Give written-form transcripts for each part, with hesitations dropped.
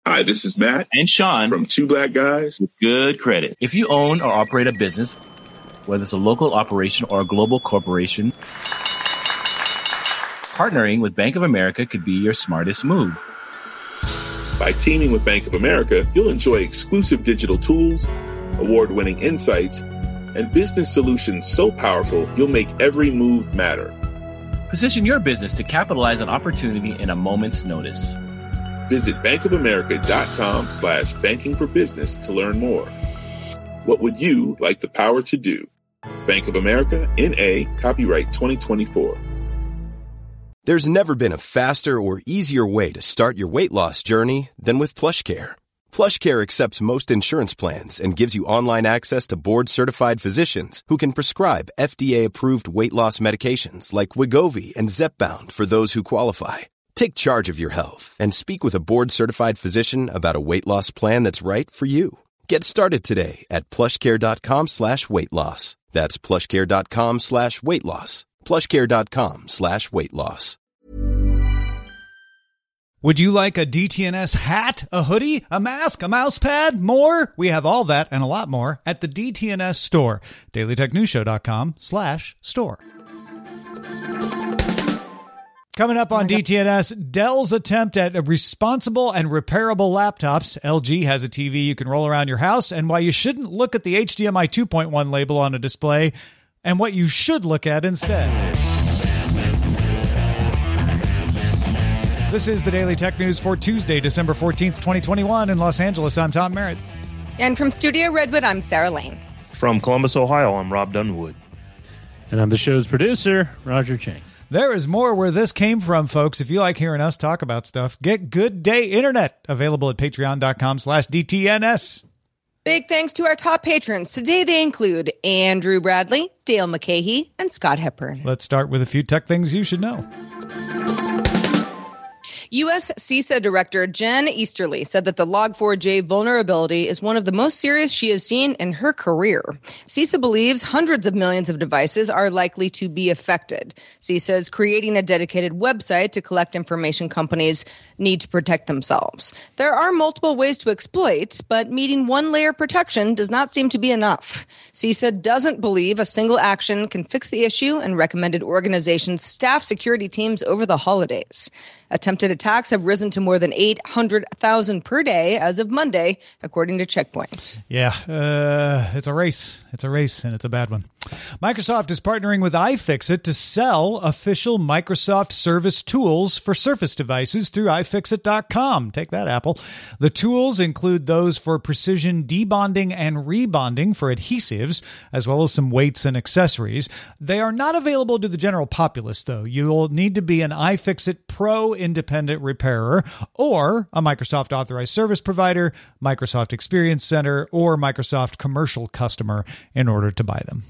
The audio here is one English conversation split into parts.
Hi, this is Matt and Sean from Two Black Guys with Good Credit. If you own or operate a business, whether it's a local operation or a global corporation, partnering with Bank of America could be your smartest move. By teaming with Bank of America, you'll enjoy exclusive digital tools, award-winning insights, and business solutions so powerful you'll make every move matter. Position your business to capitalize on opportunity in a moment's notice. Visit bankofamerica.com/banking for business to learn more. What would you like the power to do? Bank of America, N.A., copyright 2024. There's never been a faster or easier way to start your weight loss journey than with PlushCare. PlushCare accepts most insurance plans and gives you online access to board-certified physicians who can prescribe FDA-approved weight loss medications like Wegovy and Zepbound for those who qualify. Take charge of your health and speak with a board-certified physician about a weight loss plan that's right for you. Get started today at plushcare.com/weight loss. That's plushcare.com/weight loss. plushcare.com/weight loss. Would you like a DTNS hat, a hoodie, a mask, a mouse pad, more? We have all that and a lot more at the DTNS store. dailytechnewsshow.com/store. Coming up on DTNS, Dell's attempt at responsible and repairable laptops. LG has a TV you can roll around your house, and why you shouldn't look at the HDMI 2.1 label on a display, and what you should look at instead. This is the Daily Tech News for Tuesday, December 14th, 2021 in Los Angeles. I'm Tom Merritt. And from Studio Redwood, I'm Sarah Lane. From Columbus, Ohio, I'm Rob Dunwood. And I'm the show's producer, Roger Chang. There is more where this came from, folks. If you like hearing us talk about stuff, get Good Day Internet, available at patreon.com/DTNS. Big thanks to our top patrons. Today they include Andrew Bradley, Dale McCahey, and Scott Hepburn. Let's start with a few tech things you should know. U.S. CISA Director Jen Easterly said that the Log4j vulnerability is one of the most serious she has seen in her career. CISA believes hundreds of millions of devices are likely to be affected. CISA is creating a dedicated website to collect information companies need to protect themselves. There are multiple ways to exploit, but meeting one layer protection does not seem to be enough. CISA doesn't believe a single action can fix the issue and recommended organizations staff security teams over the holidays. Attempted attacks have risen to more than 800,000 per day as of Monday, according to Checkpoint. Yeah, it's a race. It's a race, and it's a bad one. Microsoft is partnering with iFixit to sell official Microsoft Service tools for Surface devices through iFixit.com. Take that, Apple. The tools include those for precision debonding and rebonding for adhesives, as well as some weights and accessories. They are not available to the general populace, though. You'll need to be an iFixit Pro independent repairer or a Microsoft authorized service provider, Microsoft Experience Center, or Microsoft commercial customer in order to buy them.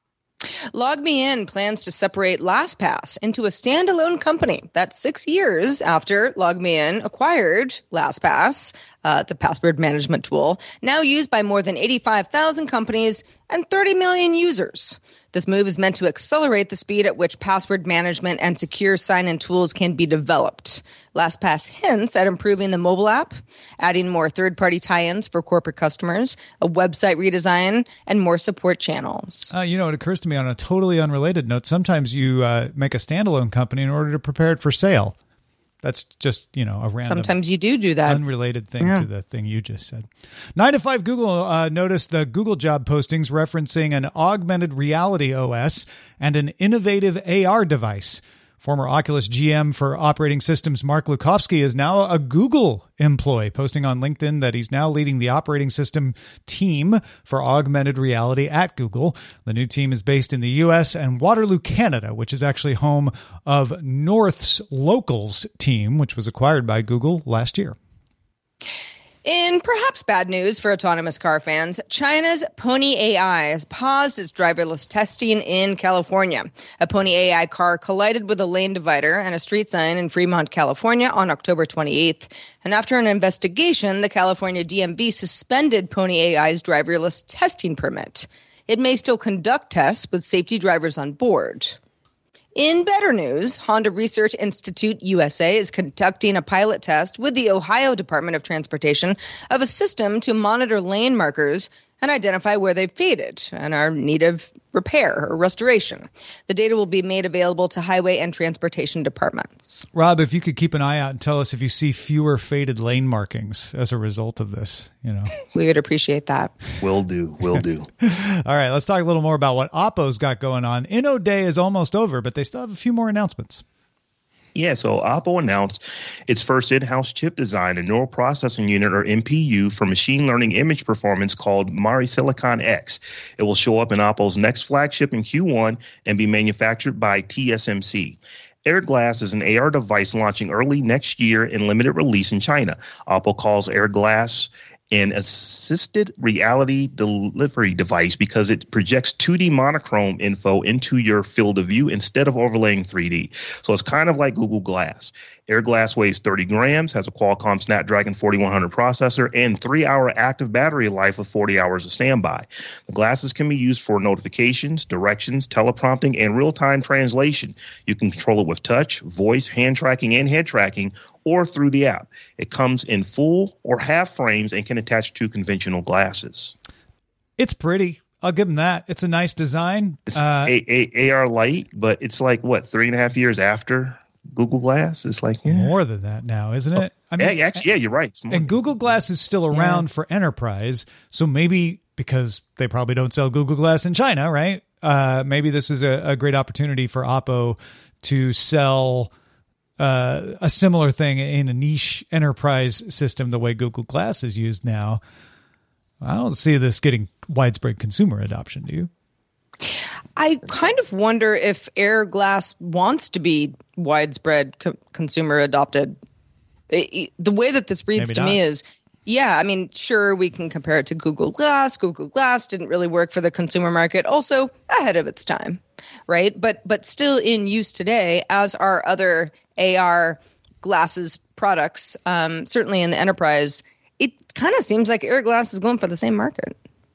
LogMeIn plans to separate LastPass into a standalone company. That's 6 years after LogMeIn acquired LastPass, the password management tool, now used by more than 85,000 companies and 30 million users. This move is meant to accelerate the speed at which password management and secure sign-in tools can be developed. LastPass hints at improving the mobile app, adding more third-party tie-ins for corporate customers, a website redesign, and more support channels. It occurs to me on a totally unrelated note, sometimes you make a standalone company in order to prepare it for sale. That's just, a random. Sometimes you do that. Unrelated thing to the thing you just said. 9 to 5 Google noticed the Google job postings referencing an augmented reality OS and an innovative AR device. Former Oculus GM for operating systems Mark Lukowski is now a Google employee, posting on LinkedIn that he's now leading the operating system team for augmented reality at Google. The new team is based in the U.S. and Waterloo, Canada, which is actually home of North's Locals team, which was acquired by Google last year. In perhaps bad news for autonomous car fans, China's Pony AI has paused its driverless testing in California. A Pony AI car collided with a lane divider and a street sign in Fremont, California on October 28th. And after an investigation, the California DMV suspended Pony AI's driverless testing permit. It may still conduct tests with safety drivers on board. In better news, Honda Research Institute USA is conducting a pilot test with the Ohio Department of Transportation of a system to monitor lane markers and identify where they've faded and are in need of repair or restoration. The data will be made available to highway and transportation departments. Rob, if you could keep an eye out and tell us if you see fewer faded lane markings as a result of this, We would appreciate that. Will do. All right, let's talk a little more about what Oppo's got going on. Inno Day is almost over, but they still have a few more announcements. Yeah, so Oppo announced its first in-house chip design, a neural processing unit, or NPU, for machine learning image performance called MariSilicon X. It will show up in Oppo's next flagship in Q1 and be manufactured by TSMC. AirGlass is an AR device launching early next year in limited release in China. Oppo calls AirGlass an assisted reality delivery device because it projects 2D monochrome info into your field of view instead of overlaying 3D. So it's kind of like Google Glass. AirGlass weighs 30 grams, has a Qualcomm Snapdragon 4100 processor, and 3-hour active battery life with 40 hours of standby. The glasses can be used for notifications, directions, teleprompting, and real-time translation. You can control it with touch, voice, hand tracking, and head tracking, or through the app. It comes in full or half frames and can attach to conventional glasses. It's pretty. I'll give them that. It's a nice design. It's AR light, but it's like, 3.5 years after Google Glass? It's like more than that now, isn't it? I mean, actually, you're right. And Google Glass is still around for enterprise, so maybe because they probably don't sell Google Glass in China, right? Maybe this is a great opportunity for Oppo to sell a similar thing in a niche enterprise system the way Google Glass is used now. I don't see this getting widespread consumer adoption, do you? I kind of wonder if AirGlass wants to be widespread consumer adopted. The way that this reads to me is, sure, we can compare it to Google Glass. Google Glass didn't really work for the consumer market, also ahead of its time, right? But still in use today, as are other AR glasses products, certainly in the enterprise. It kind of seems like AirGlass is going for the same market.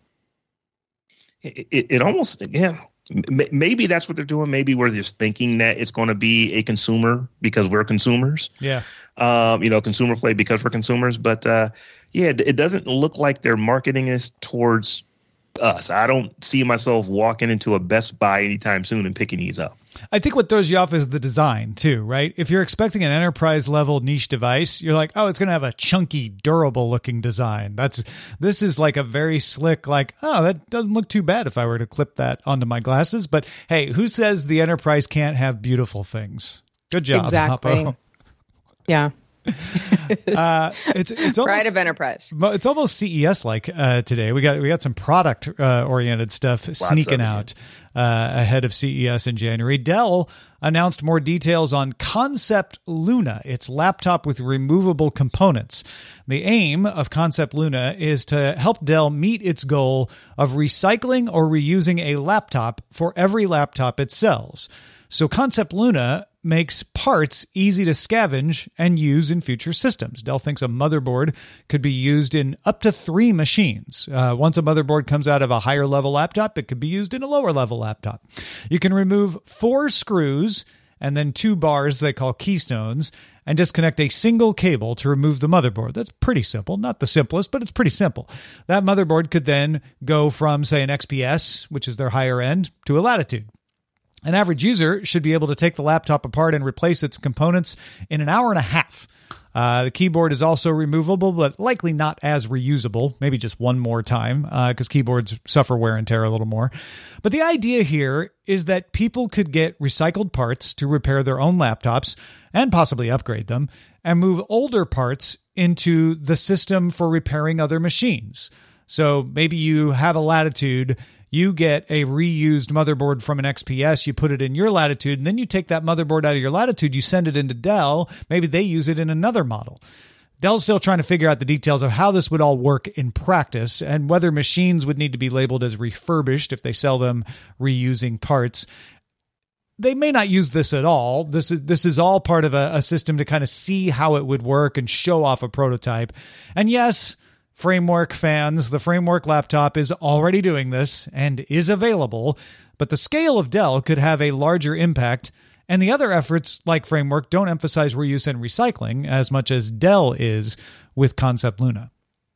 It almost, maybe that's what they're doing. Maybe we're just thinking that it's going to be a consumer because we're consumers. Yeah. Consumer play because we're consumers. But it doesn't look like they're marketing this towards us. I don't see myself walking into a Best Buy anytime soon and picking these up. I think what throws you off is the design too, right? If you're expecting an enterprise level niche device, you're like, oh, it's going to have a chunky, durable looking design. This is like a very slick, like, oh, that doesn't look too bad if I were to clip that onto my glasses. But hey, who says the enterprise can't have beautiful things? Good job. Exactly. Oppo. Yeah. It's almost, pride of enterprise. It's almost CES like today. We got some product oriented stuff sneaking out ahead of CES in January. Dell announced more details on Concept Luna, its laptop with removable components. The aim of Concept Luna is to help Dell meet its goal of recycling or reusing a laptop for every laptop it sells. So Concept Luna makes parts easy to scavenge and use in future systems. Dell thinks a motherboard could be used in up to 3 machines. Once a motherboard comes out of a higher level laptop, it could be used in a lower level laptop. You can remove 4 screws and then 2 bars they call keystones and disconnect a single cable to remove the motherboard. That's pretty simple. Not the simplest, but it's pretty simple. That motherboard could then go from, say, an XPS, which is their higher end, to a Latitude. An average user should be able to take the laptop apart and replace its components in an hour and a half. The keyboard is also removable, but likely not as reusable, maybe just one more time, because keyboards suffer wear and tear a little more. But the idea here is that people could get recycled parts to repair their own laptops and possibly upgrade them, and move older parts into the system for repairing other machines. So maybe you have a Latitude, you get a reused motherboard from an XPS, you put it in your Latitude, and then you take that motherboard out of your Latitude, you send it into Dell, maybe they use it in another model. Dell's still trying to figure out the details of how this would all work in practice and whether machines would need to be labeled as refurbished if they sell them reusing parts. They may not use this at all. This is all part of a system to kind of see how it would work and show off a prototype. And yes, Framework fans, the Framework laptop is already doing this and is available, but the scale of Dell could have a larger impact, and the other efforts like Framework don't emphasize reuse and recycling as much as Dell is with Concept Luna.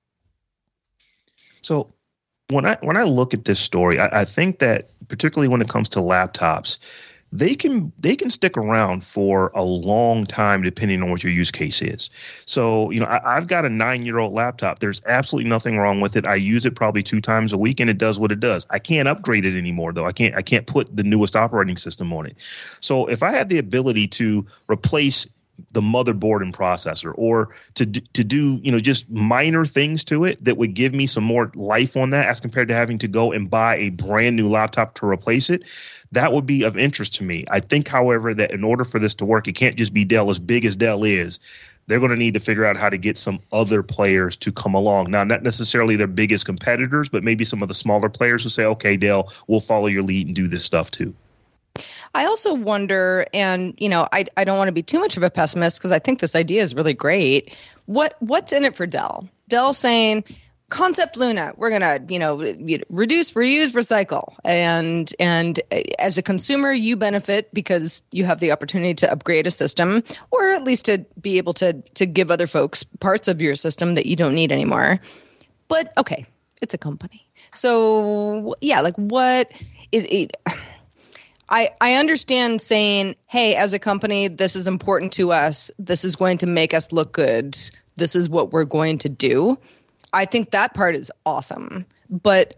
So when I look at this story, I think that particularly when it comes to laptops, they can stick around for a long time depending on what your use case is. So, I've got a 9-year-old laptop. There's absolutely nothing wrong with it. I use it probably 2 times a week and it does what it does. I can't upgrade it anymore though. I can't put the newest operating system on it. So if I had the ability to replace the motherboard and processor, or to do just minor things to it that would give me some more life on that as compared to having to go and buy a brand new laptop to replace it, that would be of interest to me. I think, however, that in order for this to work, it can't just be Dell. As big as Dell is, they're going to need to figure out how to get some other players to come along. Now, not necessarily their biggest competitors, but maybe some of the smaller players who say, okay, Dell, we'll follow your lead and do this stuff too. I also wonder, and I don't want to be too much of a pessimist because I think this idea is really great. What's in it for Dell? Dell saying, Concept Luna, we're gonna reduce, reuse, recycle, and as a consumer, you benefit because you have the opportunity to upgrade a system, or at least to be able to give other folks parts of your system that you don't need anymore. But okay, it's a company, so yeah, like what it I understand saying, hey, as a company, this is important to us. This is going to make us look good. This is what we're going to do. I think that part is awesome. But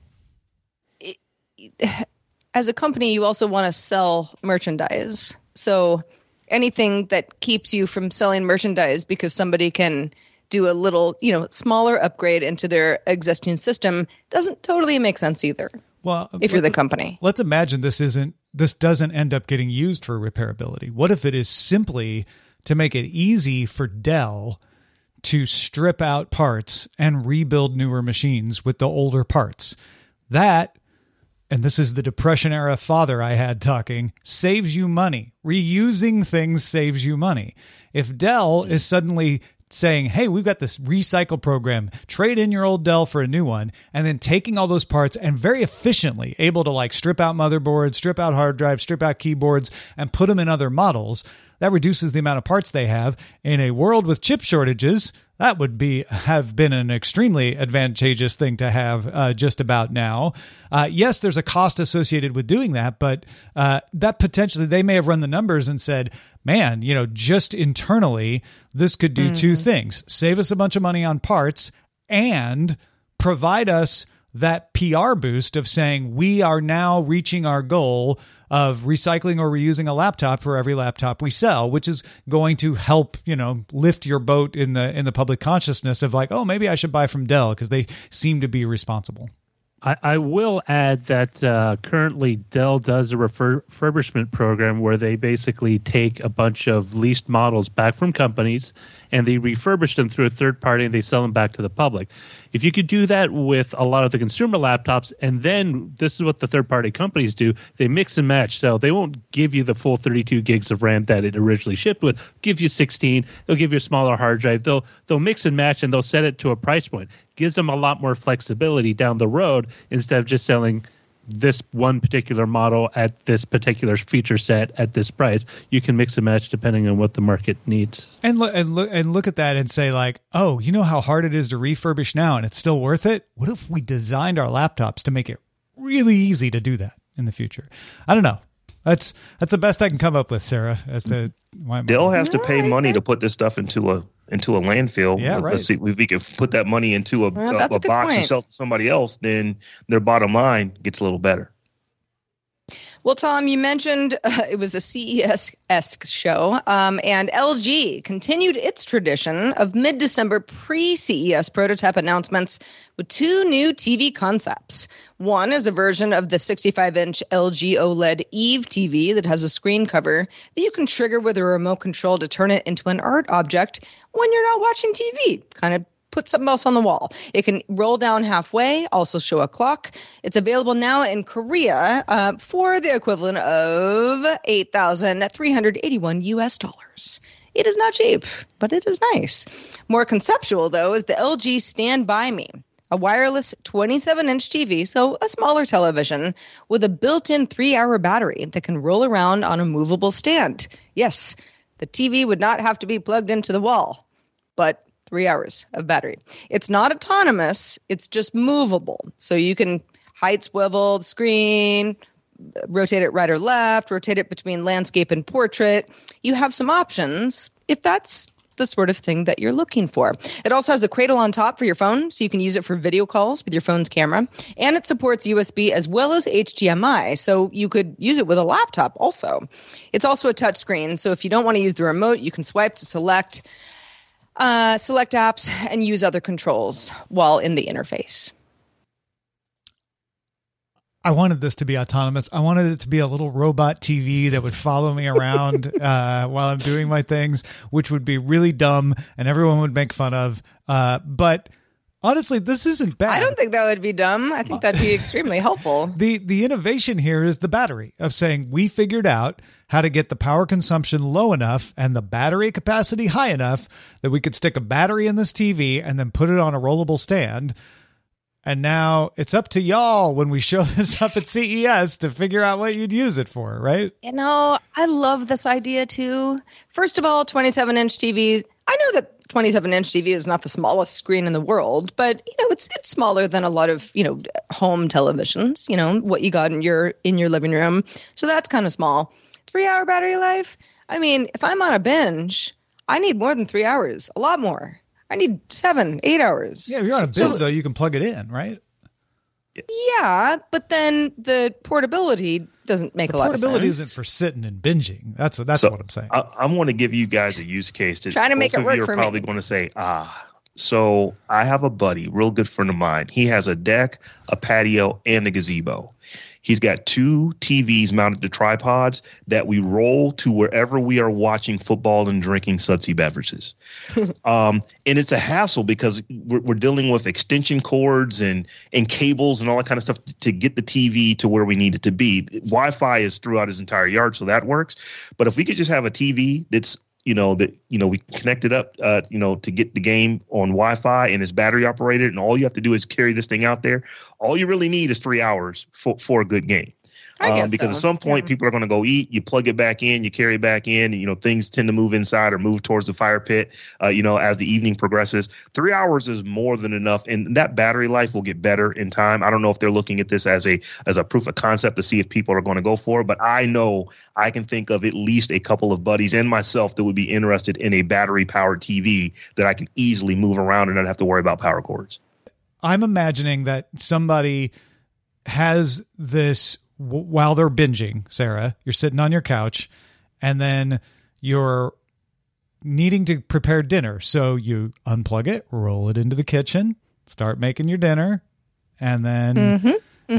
as a company, you also want to sell merchandise. So anything that keeps you from selling merchandise because somebody can do a little, smaller upgrade into their existing system doesn't totally make sense either. Well, if you're the company, let's imagine this doesn't end up getting used for repairability. What if it is simply to make it easy for Dell to strip out parts and rebuild newer machines with the older parts? That, and this is the Depression era father I had talking, saves you money. Reusing things saves you money. If Dell is suddenly saying, hey, we've got this recycle program, trade in your old Dell for a new one, and then taking all those parts and very efficiently able to strip out motherboards, strip out hard drives, strip out keyboards, and put them in other models, that reduces the amount of parts they have. In a world with chip shortages, that would have been an extremely advantageous thing to have just about now. Yes, there's a cost associated with doing that, but that potentially they may have run the numbers and said, man, just internally, this could do two things: save us a bunch of money on parts and provide us that PR boost of saying we are now reaching our goal of recycling or reusing a laptop for every laptop we sell, which is going to help, lift your boat in the public consciousness of maybe I should buy from Dell because they seem to be responsible. I will add that currently Dell does a refurbishment program where they basically take a bunch of leased models back from companies and they refurbish them through a third party and they sell them back to the public. If you could do that with a lot of the consumer laptops, and then this is what the third party companies do, they mix and match. So they won't give you the full 32 gigs of RAM that it originally shipped with, give you 16, they'll give you a smaller hard drive. They'll mix and match and they'll set it to a price point. Gives them a lot more flexibility down the road instead of just selling this one particular model at this particular feature set at this price. You can mix and match depending on what the market needs. And look at that and say oh, you know how hard it is to refurbish now and it's still worth it? What if we designed our laptops to make it really easy to do that in the future? I don't know. That's the best I can come up with, Sarah. As to why Dell has to pay money to put this stuff into a landfill. Yeah, right. Let's see if we can put that money into a box point. and sell it to somebody else. Then their bottom line gets a little better. Well, Tom, you mentioned it was a CES-esque show, and LG continued its tradition of mid-December pre-CES prototype announcements with 2 new TV concepts. One is a version of the 65-inch LG OLED Eve TV that has a screen cover that you can trigger with a remote control to turn it into an art object when you're not watching TV, kind of put something else on the wall. It can roll down halfway, also show a clock. It's available now in Korea for the equivalent of $8,381. It is not cheap, but it is nice. More conceptual, though, is the LG Stand By Me, a wireless 27-inch TV, so a smaller television, with a built-in 3-hour battery that can roll around on a movable stand. Yes, the TV would not have to be plugged into the wall, but 3 hours of battery. It's not autonomous, it's just movable. So you can height swivel the screen, rotate it right or left, rotate it between landscape and portrait. You have some options if that's the sort of thing that you're looking for. It also has a cradle on top for your phone, so you can use it for video calls with your phone's camera. And it supports USB as well as HDMI, so you could use it with a laptop also. It's also a touch screen, so if you don't want to use the remote, you can swipe to select apps and use other controls while in the interface. I wanted this to be autonomous. I wanted it to be a little robot TV that would follow me around while I'm doing my things, which would be really dumb and everyone would make fun of. But honestly, this isn't bad. I don't think that would be dumb. I think that'd be extremely helpful. The innovation here is the battery, of saying we figured out how to get the power consumption low enough and the battery capacity high enough that we could stick a battery in this TV and then put it on a rollable stand. And now it's up to y'all when we show this up at CES to figure out what you'd use it for, right? You know, I love this idea too. First of all, 27-inch TV. I know that 27-inch TV is not the smallest screen in the world, but it's smaller than a lot of home televisions. What you got in your living room. So that's kind of small. 3-hour battery life. I mean, if I'm on a binge, I need more than 3 hours. A lot more. I need 7-8 hours. Yeah, if you're on a binge, though, you can plug it in, right? Yeah, but then the portability doesn't make a lot of sense. Portability isn't for sitting and binging. That's what I'm saying. I want to give you guys a use case. Trying to make it work for me. You're probably going to say, So I have a buddy, real good friend of mine. He has a deck, a patio, and a gazebo. He's got 2 TVs mounted to tripods that we roll to wherever we are watching football and drinking sudsy beverages. And it's a hassle because we're dealing with extension cords and cables and all that kind of stuff to get the TV to where we need it to be. Wi-Fi is throughout his entire yard, so that works. But if we could just have a TV that's we connect it up, to get the game on Wi-Fi and it's battery operated, and all you have to do is carry this thing out there. All you really need is 3 hours for a good game. Because at some point people are going to go eat, you plug it back in, you carry it back in, things tend to move inside or move towards the fire pit, as the evening progresses. 3 hours is more than enough. And that battery life will get better in time. I don't know if they're looking at this as a proof of concept to see if people are going to go for it, but I know I can think of at least a couple of buddies and myself that would be interested in a battery powered TV that I can easily move around and not have to worry about power cords. I'm imagining that somebody has this while they're binging, Sarah. You're sitting on your couch and then you're needing to prepare dinner. So you unplug it, roll it into the kitchen, start making your dinner, and then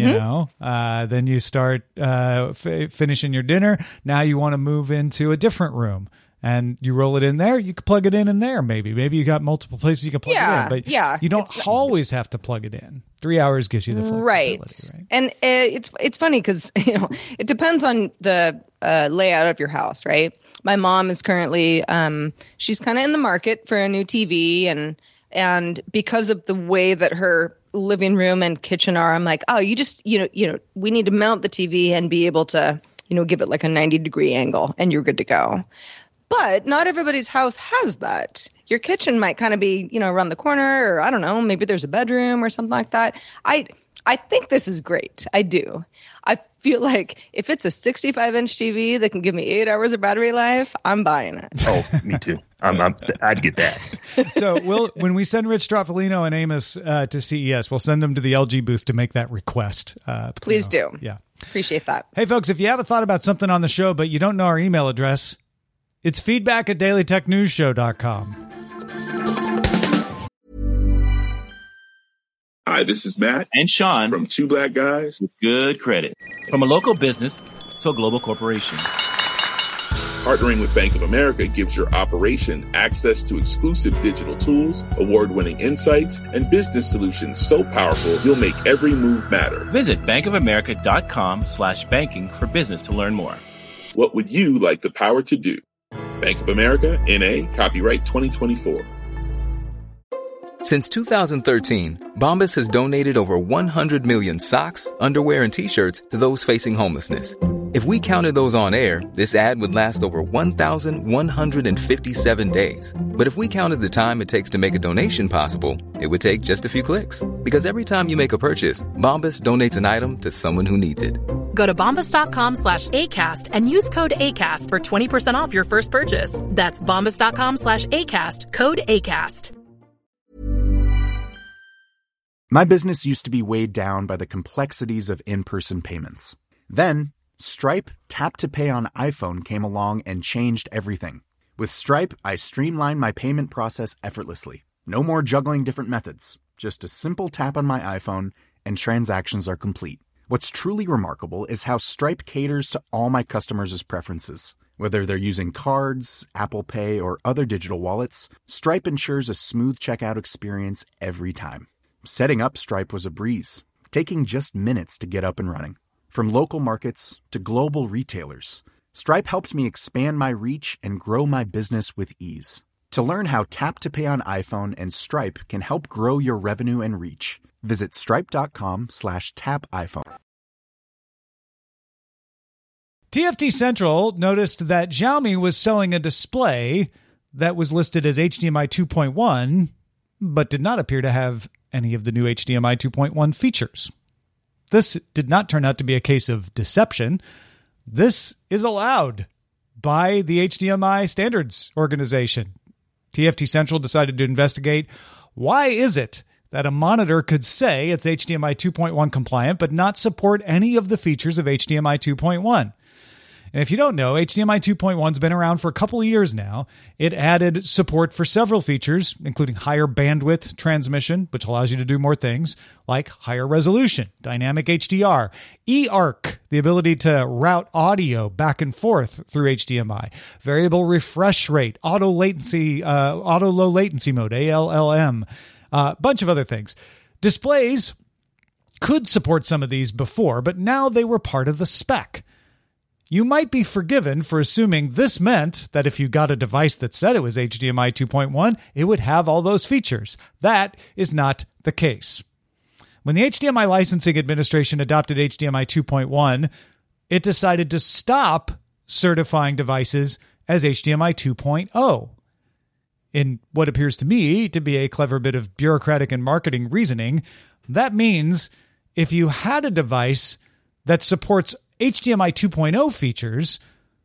then you start finishing your dinner. Now you want to move into a different room. And you roll it in there. You can plug it in there. Maybe you got multiple places you can plug it in. But you don't always have to plug it in. 3 hours gives you the flexibility. Right. And it's funny because it depends on the layout of your house, right? My mom is currently she's kind of in the market for a new TV, and because of the way that her living room and kitchen are, I'm like, oh, you just we need to mount the TV and be able to give it like a 90-degree angle, and you're good to go. But not everybody's house has that. Your kitchen might kind of be, around the corner, or I don't know, maybe there's a bedroom or something like that. I think this is great. I do. I feel like if it's a 65-inch TV that can give me 8 hours of battery life, I'm buying it. Oh, me too. I'd get that. So when we send Rich Stroffolino and Amos to CES, we'll send them to the LG booth to make that request. Please do. Yeah. Appreciate that. Hey, folks, if you have a thought about something on the show, but you don't know our email address, it's feedback@dailytechnewsshow.com. Hi, this is Matt and Sean from Two Black Guys with Good Credit. From a local business to a global corporation, partnering with Bank of America gives your operation access to exclusive digital tools, award-winning insights, and business solutions so powerful you'll make every move matter. Visit bankofamerica.com/banking for business to learn more. What would you like the power to do? Bank of America, N.A., copyright 2024. Since 2013, Bombas has donated over 100 million socks, underwear, and T-shirts to those facing homelessness. If we counted those on air, this ad would last over 1,157 days. But if we counted the time it takes to make a donation possible, it would take just a few clicks. Because every time you make a purchase, Bombas donates an item to someone who needs it. Go to bombas.com/ACAST and use code ACAST for 20% off your first purchase. That's bombas.com/ACAST, code ACAST. My business used to be weighed down by the complexities of in-person payments. Then, Stripe Tap to Pay on iPhone came along and changed everything. With Stripe, I streamlined my payment process effortlessly. No more juggling different methods. Just a simple tap on my iPhone and transactions are complete. What's truly remarkable is how Stripe caters to all my customers' preferences. Whether they're using cards, Apple Pay, or other digital wallets, Stripe ensures a smooth checkout experience every time. Setting up Stripe was a breeze, taking just minutes to get up and running. From local markets to global retailers, Stripe helped me expand my reach and grow my business with ease. To learn how Tap to Pay on iPhone and Stripe can help grow your revenue and reach, visit stripe.com/tapiphone. TFT Central noticed that Xiaomi was selling a display that was listed as HDMI 2.1, but did not appear to have any of the new HDMI 2.1 features. This did not turn out to be a case of deception. This is allowed by the HDMI Standards Organization. TFT Central decided to investigate why is it that a monitor could say it's HDMI 2.1 compliant but not support any of the features of HDMI 2.1. And if you don't know, HDMI 2.1 has been around for a couple of years now. It added support for several features, including higher bandwidth transmission, which allows you to do more things, like higher resolution, dynamic HDR, eARC, the ability to route audio back and forth through HDMI, variable refresh rate, auto low latency mode, ALLM, a bunch of other things. Displays could support some of these before, but now they were part of the spec. You might be forgiven for assuming this meant that if you got a device that said it was HDMI 2.1, it would have all those features. That is not the case. When the HDMI Licensing Administration adopted HDMI 2.1, it decided to stop certifying devices as HDMI 2.0. In what appears to me to be a clever bit of bureaucratic and marketing reasoning, that means if you had a device that supports HDMI 2.0 features,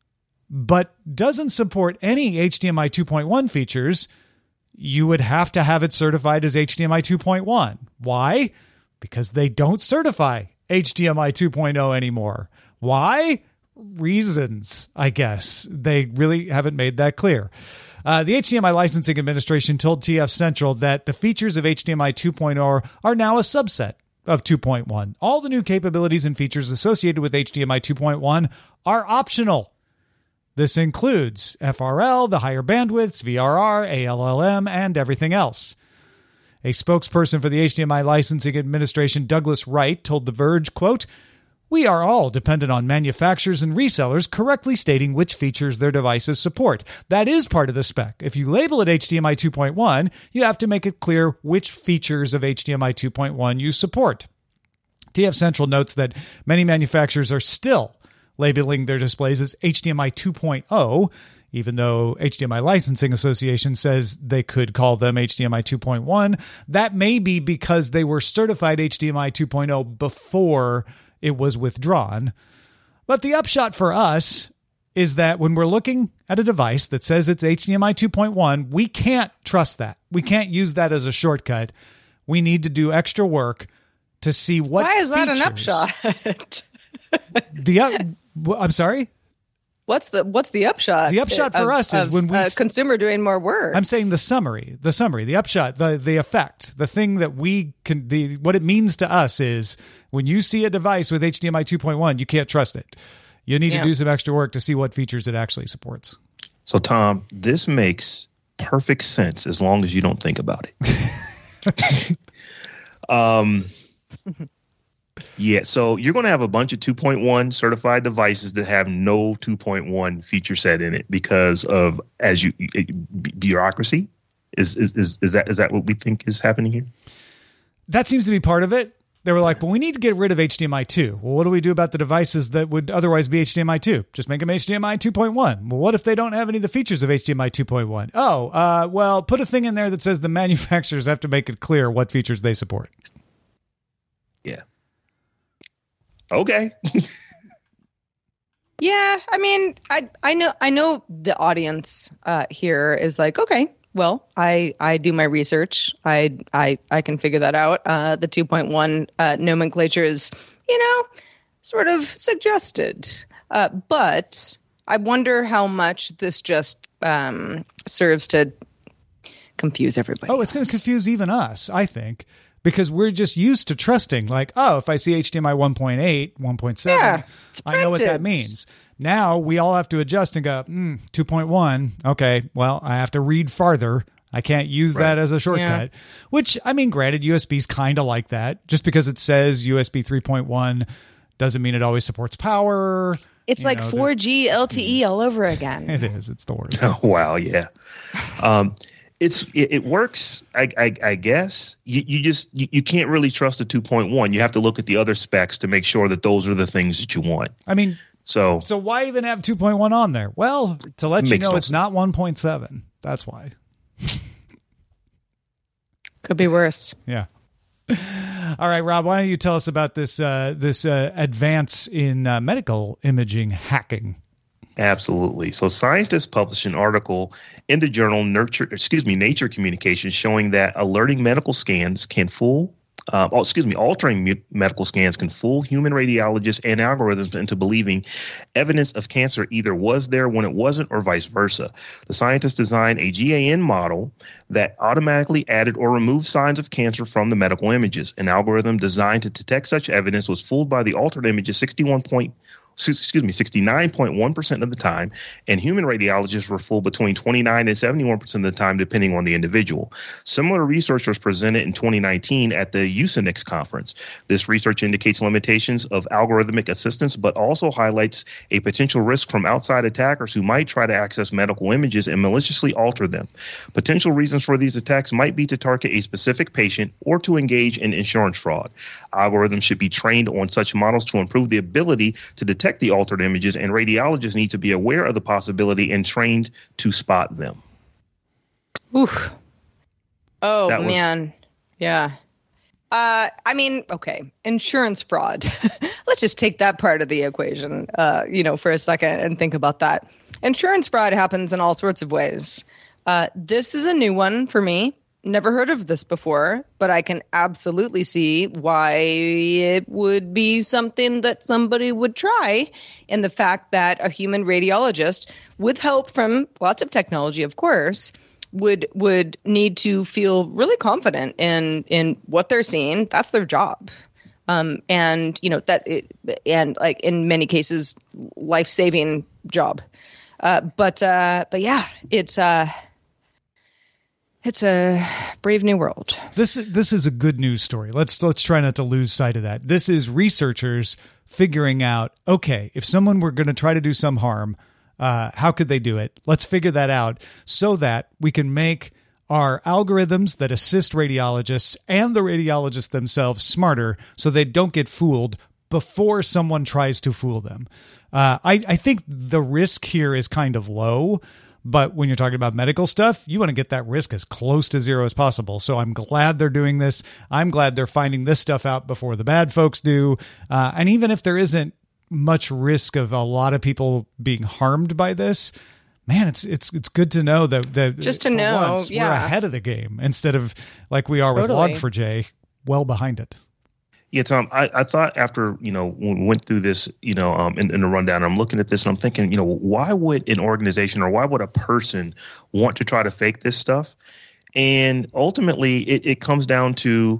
but doesn't support any HDMI 2.1 features, you would have to have it certified as HDMI 2.1. Why? Because they don't certify HDMI 2.0 anymore. Why? Reasons, I guess. They really haven't made that clear. The HDMI Licensing Administration told TF Central that the features of HDMI 2.0 are now a subset of 2.1. All the new capabilities and features associated with HDMI 2.1 are optional. This includes FRL, the higher bandwidths, VRR, ALLM, and everything else. A spokesperson for the HDMI Licensing Administration, Douglas Wright, told The Verge, quote, "We are all dependent on manufacturers and resellers correctly stating which features their devices support. That is part of the spec. If you label it HDMI 2.1, you have to make it clear which features of HDMI 2.1 you support." TF Central notes that many manufacturers are still labeling their displays as HDMI 2.0, even though HDMI Licensing Association says they could call them HDMI 2.1. That may be because they were certified HDMI 2.0 before it was withdrawn. But the upshot for us is that when we're looking at a device that says it's HDMI 2.1, we can't trust that. We can't use that as a shortcut. We need to do extra work to see what Why is that features. an upshot? I'm sorry? What's the upshot? The upshot for us is when we a consumer doing more work. I'm saying the summary, the upshot, the effect, the thing that we can, what it means to us is when you see a device with HDMI 2.1, you can't trust it. You need to do some extra work to see what features it actually supports. So, Tom, this makes perfect sense as long as you don't think about it. Yeah, so you're going to have a bunch of 2.1 certified devices that have no 2.1 feature set in it because of bureaucracy. Is that what we think is happening here? That seems to be part of it. They were like, well, we need to get rid of HDMI 2. Well, what do we do about the devices that would otherwise be HDMI 2? Just make them HDMI 2.1. Well, what if they don't have any of the features of HDMI 2.1? Well, put a thing in there that says the manufacturers have to make it clear what features they support. Yeah. Okay. Yeah, I mean, I know the audience here is like, okay, well, I do my research. I can figure that out. The 2.1 nomenclature is, sort of suggested. But I wonder how much this just serves to confuse everybody. Oh, it's going to confuse even us, I think. Because we're just used to trusting, like, if I see HDMI 1.8, 1.7, I know what that means. Now we all have to adjust and go, 2.1. Okay, well, I have to read farther. I can't use that as a shortcut. Yeah. Which, I mean, granted, USB's kind of like that. Just because it says USB 3.1 doesn't mean it always supports power. It's like 4G LTE all over again. It is. It's the worst. Oh, wow. Yeah. It works, I guess. You can't really trust the 2.1. You have to look at the other specs to make sure that those are the things that you want. I mean, so why even have 2.1 on there? Well, to let you know it's not 1.7. That's why. Could be worse. Yeah. All right, Rob, why don't you tell us about this advance in medical imaging hacking? Absolutely. So scientists published an article in the journal Nature Communications showing that altering medical scans can fool human radiologists and algorithms into believing evidence of cancer either was there when it wasn't or vice versa. The scientists designed a GAN model that automatically added or removed signs of cancer from the medical images. An algorithm designed to detect such evidence was fooled by the altered images 69.1% of the time, and human radiologists were fooled between 29 and 71% of the time, depending on the individual. Similar research was presented in 2019 at the USENIX conference. This research indicates limitations of algorithmic assistance, but also highlights a potential risk from outside attackers who might try to access medical images and maliciously alter them. Potential reasons for these attacks might be to target a specific patient or to engage in insurance fraud. Algorithms should be trained on such models to improve the ability to detect the altered images, and radiologists need to be aware of the possibility and trained to spot them. Oof. Oh, man. Yeah. I mean, okay. Insurance fraud. Let's just take that part of the equation, for a second and think about that. Insurance fraud happens in all sorts of ways. This is a new one for me. Never heard of this before, but I can absolutely see why it would be something that somebody would try, in the fact that a human radiologist, with help from lots of technology, of course, would need to feel really confident in what they're seeing. That's their job. And in many cases, life-saving job. But yeah, it's a brave new world. This is a good news story. Let's try not to lose sight of that. This is researchers figuring out, okay, if someone were going to try to do some harm, how could they do it? Let's figure that out so that we can make our algorithms that assist radiologists and the radiologists themselves smarter so they don't get fooled before someone tries to fool them. I think the risk here is kind of low. But when you're talking about medical stuff, you want to get that risk as close to zero as possible. So I'm glad they're doing this. I'm glad they're finding this stuff out before the bad folks do. And even if there isn't much risk of a lot of people being harmed by this, man, it's good to know that just to know, once, we're ahead of the game instead of like we are with Log4j, well behind it. Yeah, Tom, I thought after, when we went through this, in the rundown, I'm looking at this and I'm thinking, why would an organization or why would a person want to try to fake this stuff? And ultimately, it comes down to,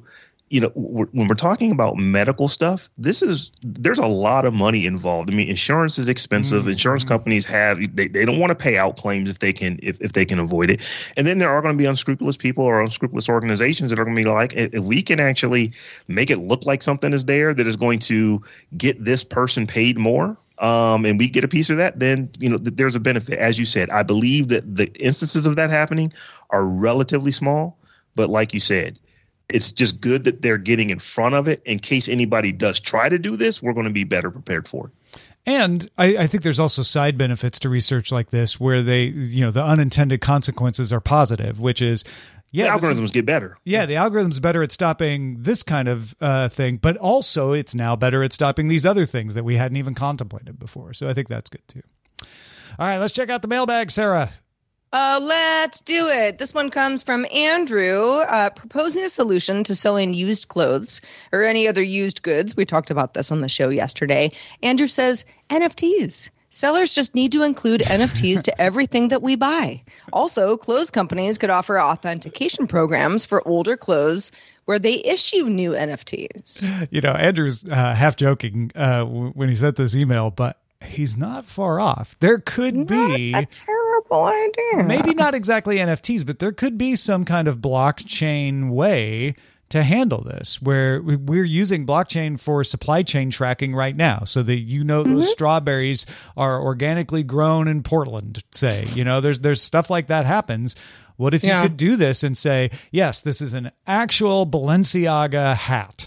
when we're talking about medical stuff, there's a lot of money involved. I mean, insurance is expensive. Insurance companies they don't want to pay out claims if they can avoid it. And then there are going to be unscrupulous people or unscrupulous organizations that are going to be like, if we can actually make it look like something is there that is going to get this person paid more, and we get a piece of that, then there's a benefit. As you said, I believe that the instances of that happening are relatively small, but like you said, it's just good that they're getting in front of it in case anybody does try to do this. We're going to be better prepared for it. And I think there's also side benefits to research like this where the unintended consequences are positive, which is, the algorithms get better. Yeah, the algorithm's better at stopping this kind of thing, but also it's now better at stopping these other things that we hadn't even contemplated before. So I think that's good too. All right, let's check out the mailbag, Sarah. Let's do it. This one comes from Andrew, proposing a solution to selling used clothes or any other used goods. We talked about this on the show yesterday. Andrew says NFTs. Sellers just need to include NFTs to everything that we buy. Also, clothes companies could offer authentication programs for older clothes where they issue new NFTs. Andrew's half joking when he sent this email, but he's not far off. There could be a terrible idea. Maybe not exactly NFTs, but there could be some kind of blockchain way to handle this, where we're using blockchain for supply chain tracking right now, so that those strawberries are organically grown in Portland. Say, there's stuff like that happens. What if you could do this and say, yes, this is an actual Balenciaga hat.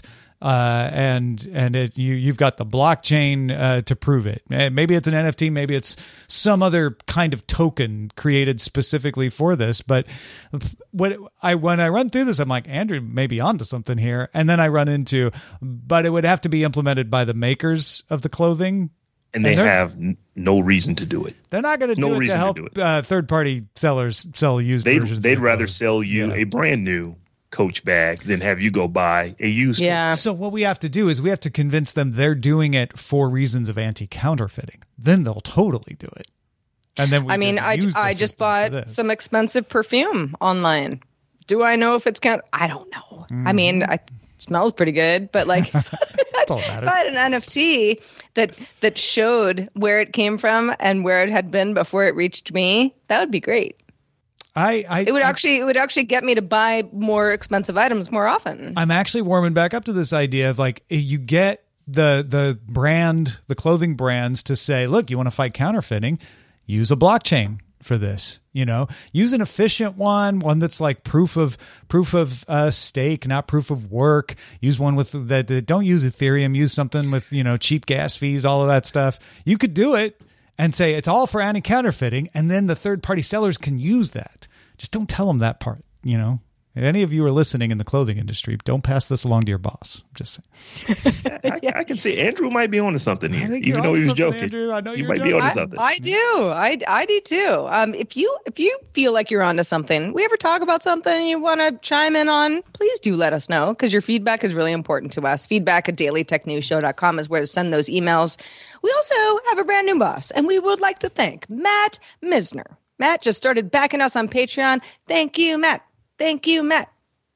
You've got the blockchain to prove it. Maybe it's an NFT, maybe it's some other kind of token created specifically for this. But when I run through this, I'm like, Andrew may be onto something here. And then I run into, but it would have to be implemented by the makers of the clothing. And they have no reason to do it. They're not going to do it to help third-party sellers sell used versions. They'd rather sell you a brand new Coach bag than have you go buy a used one. So what we have to do is we have to convince them they're doing it for reasons of anti-counterfeiting. Then they'll totally do it. And then I just bought some expensive perfume online. Do I know if it's I don't know. I mean, it smells pretty good, but that's all that if I had an NFT that showed where it came from and where it had been before it reached me, that would be great. It would actually get me to buy more expensive items more often. I'm actually warming back up to this idea of you get the clothing brands to say, look, you want to fight counterfeiting, use a blockchain for this. Use an efficient one that's like proof of stake, not proof of work. Use one with that. Don't use Ethereum. Use something with cheap gas fees, all of that stuff. You could do it and say it's all for anti-counterfeiting, and then the third-party sellers can use that. Just don't tell them that part, If any of you are listening in the clothing industry, don't pass this along to your boss. Just saying. I can see Andrew might be onto something here, even though he was joking. Andrew, I know you might be onto something. I do. I do too. If you feel like you're onto something, we ever talk about something you want to chime in on, please do let us know, because your feedback is really important to us. Feedback@dailytechnewsshow.com is where to send those emails. We also have a brand new boss, and we would like to thank Matt Misner. Matt just started backing us on Patreon. Thank you, Matt. Thank you, Matt.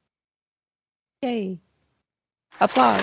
Yay. Applause.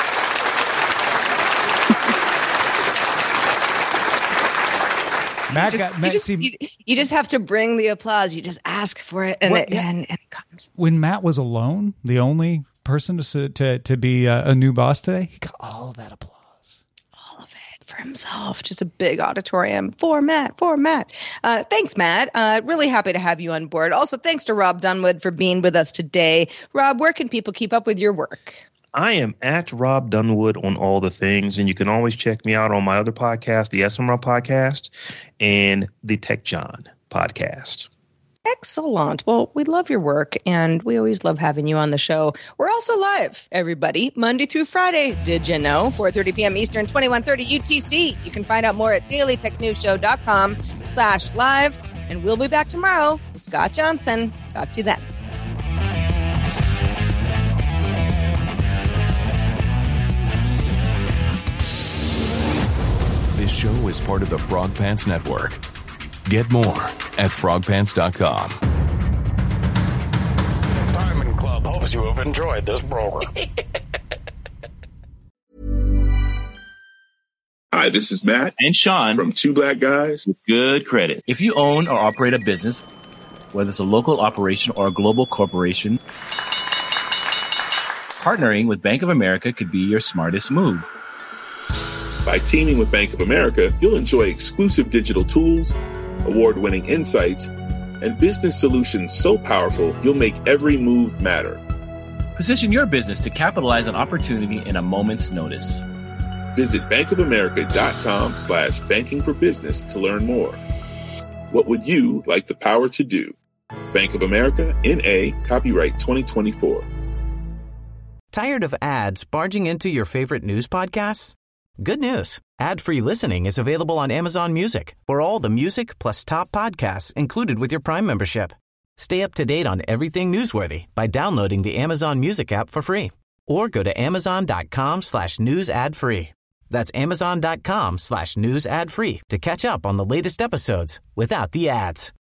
You just have to bring the applause. You just ask for it, and it comes. When Matt was alone, the only person to be a new boss today, he got all of that applause. For himself, just a big auditorium for Matt. Thanks, Matt. Really happy to have you on board. Also, thanks to Rob Dunwood for being with us today. Rob, where can people keep up with your work? I am at Rob Dunwood on all the things, and you can always check me out on my other podcast, the SMR podcast, and the Tech John podcast. Excellent. Well, we love your work, and we always love having you on the show. We're also live, everybody, Monday through Friday. Did you know? 4:30 p.m. Eastern, 21:30 UTC. You can find out more at dailytechnewsshow.com/live. And we'll be back tomorrow with Scott Johnson. Talk to you then. This show is part of the Frog Pants Network. Get more at frogpants.com. Diamond Club hopes knows you have enjoyed this program. Hi, this is Matt and Sean from Two Black Guys with Good Credit. If you own or operate a business, whether it's a local operation or a global corporation, partnering with Bank of America could be your smartest move. By teaming with Bank of America, you'll enjoy exclusive digital tools, award-winning insights, and business solutions so powerful you'll make every move matter. Position your business to capitalize on opportunity in a moment's notice. Visit bankofamerica.com/banking for business to learn more. What would you like the power to do? Bank of America, N.A., copyright 2024. Tired of ads barging into your favorite news podcasts? Good news. Ad-free listening is available on Amazon Music for all the music plus top podcasts included with your Prime membership. Stay up to date on everything newsworthy by downloading the Amazon Music app for free or go to amazon.com/news ad free. That's amazon.com/news ad free to catch up on the latest episodes without the ads.